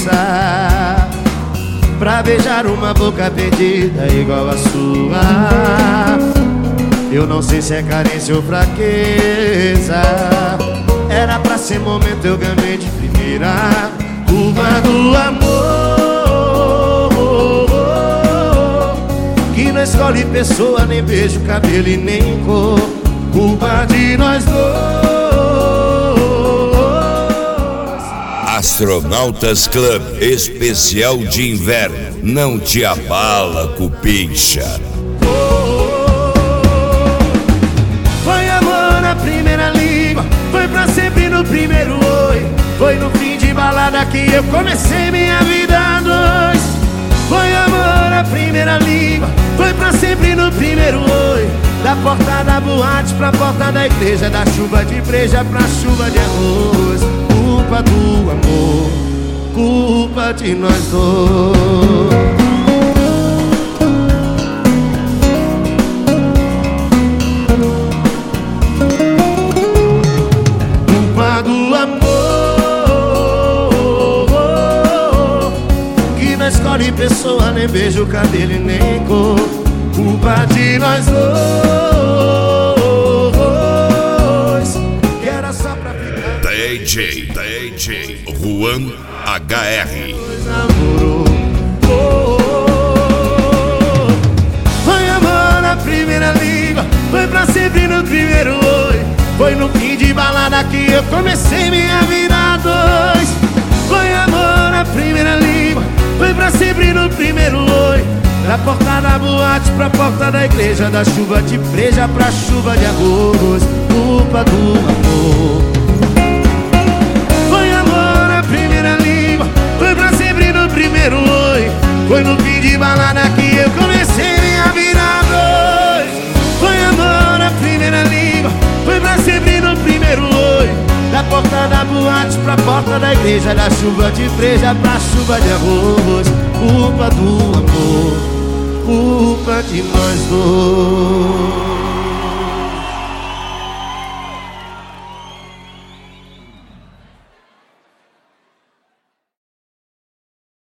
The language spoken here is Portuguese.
força pra beijar uma boca perdida igual a sua. Eu não sei se é carência ou fraqueza, era pra ser momento, eu gamei de primeira. Culpa do amor, que não escolhe pessoa, nem beijo, cabelo e nem cor. Culpa de nós dois. Astronautas Club Especial de Inverno. Não te abala, cupincha. Foi amor na primeira língua, foi pra sempre no primeiro oi. Foi no fim de balada que eu comecei minha vida a dois. Foi amor na primeira língua, foi pra sempre no primeiro oi. Da porta da boate pra porta da igreja, da chuva de breja pra chuva de arroz. Culpa do amor, culpa de nós dois. Culpa do amor, que não escolhe pessoa, nem beijo, cabelo e nem cor. Culpa de nós dois, que era só pra ficar. DJ Juan HR. Foi amor na primeira língua, foi pra sempre no primeiro oi. Foi no fim de balada que eu comecei minha vida a dois. Foi amor na primeira língua, foi pra sempre no primeiro oi. Da porta da boate pra porta da igreja, da chuva de breja pra chuva de arroz. Culpa do amor. Foi amor na primeira língua, foi pra sempre no primeiro oi. Foi no fim de balada que eu comecei minha vida a dois. Foi amor na primeira língua, foi pra sempre no primeiro oi. Da porta da boate pra porta da igreja, da chuva de breja pra chuva de arroz. Culpa do amor, culpa de nós dois.